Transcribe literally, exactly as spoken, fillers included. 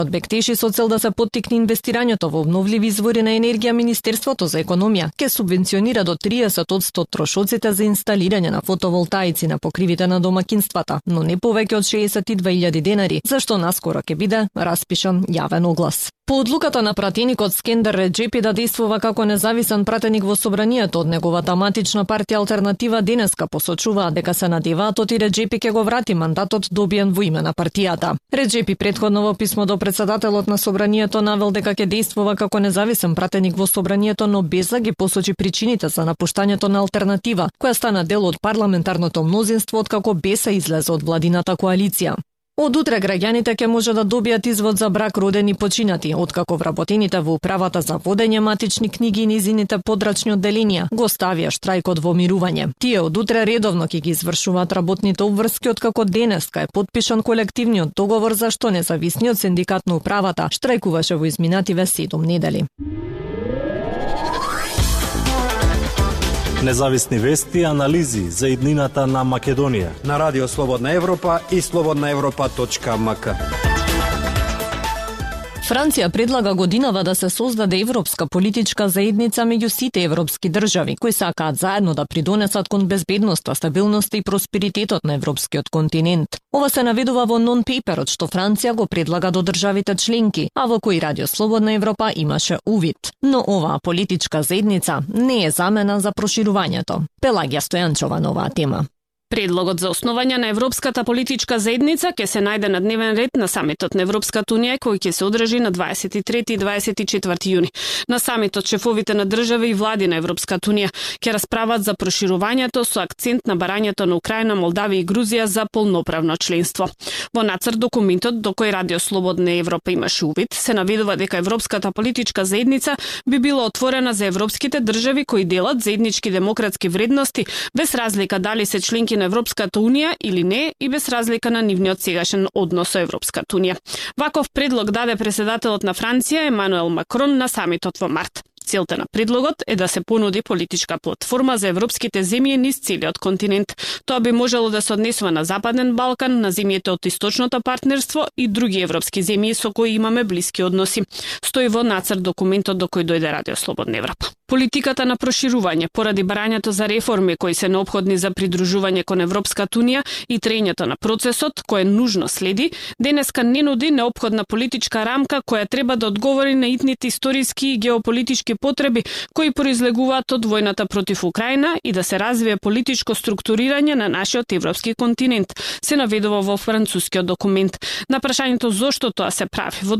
Бектеши со цел да се поттикне инвестирањето во обновливи извори на енергија, Министерството за економија ќе субвенционира до триесет одсто трошоците за инсталирање на фотоволтаици на покривите на домакинствата, но не повеќе од шеесет и две илјади денари, зашто наскоро ќе биде распишан јавен оглас. По одлуката на пратеникот Скендер Реджепи да действува како независен пратеник во собранието од неговата матична партија Алтернатива денеска посочуваат дека се надеваат оти Реджепи ќе го врати мандатот добиен во име на партијата. Реджепи претходно во писмо до председателот на собранието навел дека ќе действува како независен пратеник во собранието, но без да ги посочи причините за напуштањето на Алтернатива, која стана дел од парламентарното мнозинство откако Беса излезе од владината коалиција. Од утре граѓаните ќе може да добијат извод за брак роден и починати, откако вработените во управата за водење матични книги и низините подрачни одделенија го ставија штрајкот во мирување. Тие од утре редовно ќе ги извршуваат работните обврски, откако денеска е потпишан колективниот договор за што независниот синдикат на управата штрајкуваше во изминативе седум недели. Независни вести и анализи за иднината на Македонија на Радио Слободна Европа и слободна европа точка ем ка. Франција предлага годинава да се создаде европска политичка заедница меѓу сите европски држави, кои сакаат заедно да придонесат кон безбедноста, стабилноста и просперитетот на европскиот континент. Ова се наведува во нон-пейперот што Франција го предлага до државите членки, а во кој Радио Слободна Европа имаше увид. Но оваа политичка заедница не е замена за проширувањето. Пелагија Стојанчова на оваа тема. Предлогот за основање на Европската политичка заедница ќе се најде на дневен ред на самитот на Европската унија кој ќе се одржи на дваесет и трети и дваесет и четврти јуни. На самитот шефовите на држави и влади на Европската унија ќе расправат за проширувањето со акцент на барањето на Украина, Молдавија и Грузија за полноправно членство. Во нацрт документот до кој Радио Слободна Европа имаше увид се наведува дека Европската политичка заедница би била отворена за европските држави кои делат заеднички демократски вредности без разлика дали се членки на Европската унија или не и без разлика на нивниот сегашен однос со Европската унија. Ваков предлог даде преседателот на Франција Емануел Макрон на самитот во март. Целта на предлогот е да се понуди политичка платформа за европските земји низ целиот континент. Тоа би можело да се однесува на Западен Балкан, на земјите од Источното партнерство и други европски земји со кои имаме блиски односи. Стои во нацрт документот до кој дојде Радио Слободна Европа. Политиката на проширување поради барањето за реформи кои се неопходни за придружување кон Европската унија и траењето на процесот кој нужно следи, денеска не нуди неопходна политичка рамка која треба да одговори на итните историски и геополитички потреби кои произлегуваат од војната против Украина и да се развие политичко структурирање на нашиот европски континент, се наведува во францускиот документ. На прашањето зошто тоа се прави во